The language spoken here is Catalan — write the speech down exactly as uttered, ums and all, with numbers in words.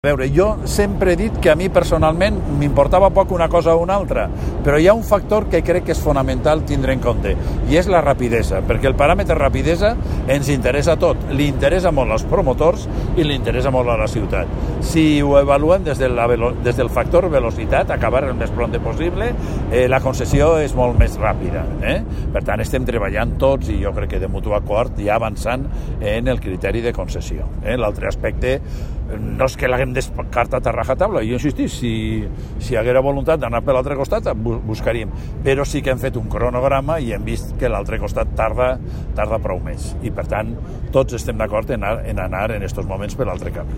A veure, jo sempre he dit que a mi personalment m'importava poc una cosa o una altra, però hi ha un factor que crec que és fonamental tindre en compte, i és la rapidesa, perquè el paràmetre rapidesa ens interessa tot. Li interessa molt als promotors i li interessa molt a la ciutat. Si ho avaluem des, de la velo des del factor velocitat, acabar el més pront possible, eh, la concessió és molt més ràpida. Eh? Per tant, estem treballant tots, i jo crec que de mutu acord, ja avançant en el criteri de concessió. Eh? L'altre aspecte no és que l'haguem descartat a rajatabla, jo insistís, si, si hi haguera voluntat d'anar per l'altre costat, buscaríem, però sí que hem fet un cronograma i hem vist que l'altre costat tarda, tarda prou més, i per tant tots estem d'acord en, en anar en aquests moments per l'altre camí.